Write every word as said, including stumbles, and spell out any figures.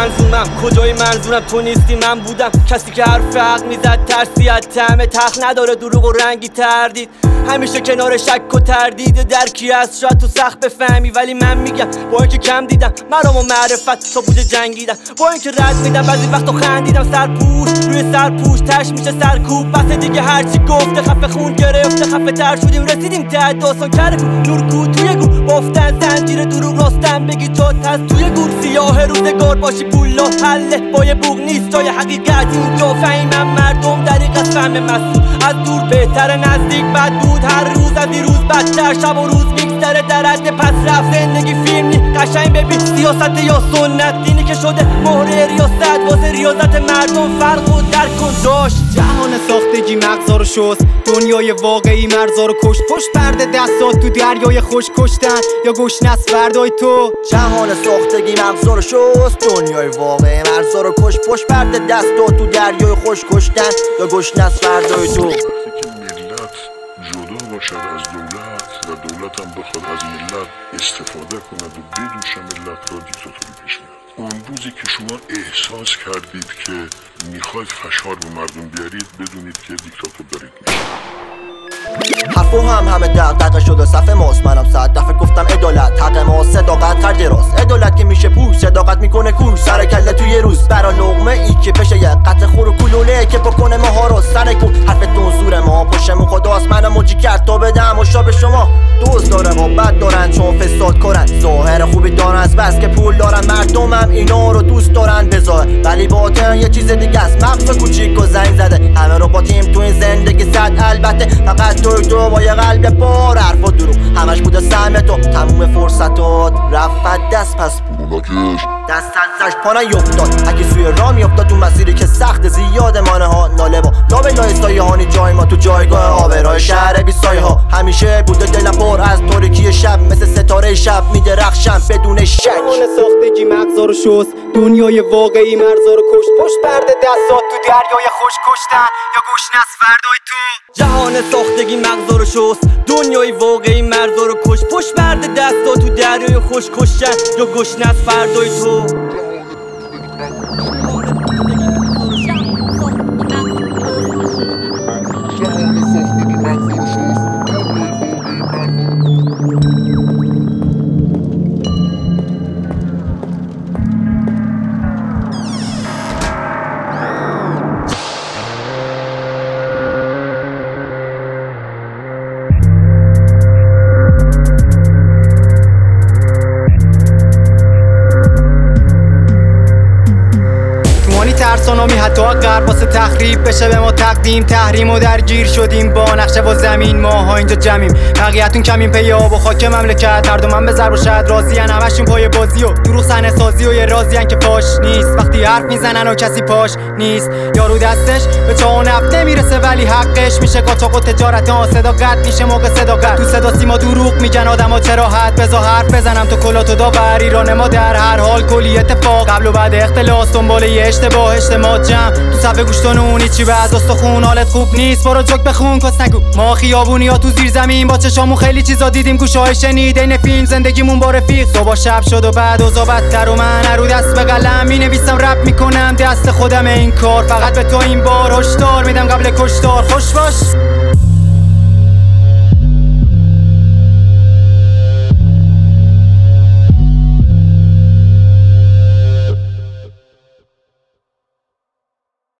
منظومم کجای منظورم تو نیستی من بودم کسی که حرف حق میزد ترسی از طعم تخت نداره دروغ و رنگی تردید همیشه کنار شک و تردید درکی هست شاید تو سخت بفهمی ولی من میگم با اینکه کم دیدم مرام و معرفت تا بوده جنگیدم با اینکه رد میدم بعضی وقتا خندیدم سرپوش روی سرپوش تش میشه سرکوب بس دیگه هرچی گفته خفه خون گرفته خفه تر شدیم رسیدیم ته داستان کرده نور کو توی گور بافتن زنجیر دروغ راستن بگی جات هست توی گور سیاه روزگار باشی پولا حله با یه بوق نیست جای حقیقت اینجا فهیمم مردم دریق از فهم مسئول از دور بهتر نزدیک بد بود هر روز از دیروز بدتر شب و روز میگذره در حد پس رفت زندگی فیلم نی قشنگ ببین سیاست یا سنت دینی که شده مهره ریاست واسه ریاضت مردم فرق و در کن داشت جهان ساختگی مغزا رو شست دنیای واقعی مرزا رو کشت پشت پرده دستات تو دریای خوش کشتن یا گشنه فردای تو جهان ساختگی مغزا رو شست دنیای واقعی مرزا رو کشت پشت پرده دستات تو دریای خوش کشتن یا گشنه فردای تو جدا باشد از دولت و دولت هم بخواد از ملت استفاده کند و بدوشه ملت را دیکتاتوری پیش میاد اون روزی که شما احساس کردید که میخواید فشار به مردم بیارید بدونید که دیکتاتور دارید میشید حرفو هم همه دقدقه شده صفحه ماست منم صد دفعه گفتم عدالت حق ما صداقت خرج راست عدالت که میشه پوش صداقت میکنه کوش سر کله توی روز برا لقمه ای که بشه یه قطع خور و کلوله که بکنه ماها رو سر کو حرفتون زور ما پشمون خداست منم موجی کرد تا بدم اشا شما دوست داره ما بد دارن چون فساد کرن ظاهر خوبی دارن از بس که پول دارن مردمم اینا رو دوست دارن بذار ولی باطن یه چیز دیگه است مغز کوچیک و زنگ زده همه رو با تیم تو این زندگی صد البته فقط توی تو با یه قلب بار حرف و دروغ همش بوده سهم تو تموم فرصتات رفت دست پس بوناکش دست ازش پانه یفتاد اگه سوی راه میافتاد تو مسیری که سخت زیاد مانه ها ناله با لابه لای سایه هانی جای ما تو جایگاه آبرای شهر بی سایه ها همیشه بوده دلم پر از تاریکی شب مثل ستاره شب میدرخشم بدون شک جهان ساختگی مغزا رو شست دنیای واقعی مرزا رو کشت پشت پرده دستات تو دریای خوش کشتن یا گشنه فردای تو جهان ساختگی مغزا رو شست دنیای واقعی مرزا رو کش پشت پرده دستا تو دریای خوش کشتن یا گشنه از فردای تو ترسانامی حتی غرب واسه تخریب بشه به ما تقدیم تحریم و درگیر شدیم با نقشه و زمین ماها اینجا جمعیم بقیه‌تون کمین پی آب و خاک مملکت هر دو من به ضرب و شد راضین همشون پای بازی و دروغ صحنه سازی و یه رازین که پاش نیست وقتی حرف میزنن و کسی پاش نیست یارو دستش به چاه و نفت نمیرسه ولی حقش میشه قاچاق و تجارت ها صداقت میشه موقع صداقت تو صدا سیما دروغ میگن آدما چرا حد بذار حرف بزنم تو کلات و داور ایران ما در هر حال کلی اتفاق قبل و بعد اختلاس دنبال یه اشتباه اجتماع جمع تو صفحه گوشتون اونی چی بعد استخون حالت خوب نیست برو جوک بخون کس نگو ما خیابونی یا تو زیر زمین با چشامون خیلی چیزا دیدیم گوشای شنید این فیلم زندگیمون با رفیق صبح شب شد و بعد اوضاع بدتر و من رو دست به قلم می نویسم رپ میکنم دست خودم این کار فقط به تو این بار هشدار میدم قبل کشتار خوش باش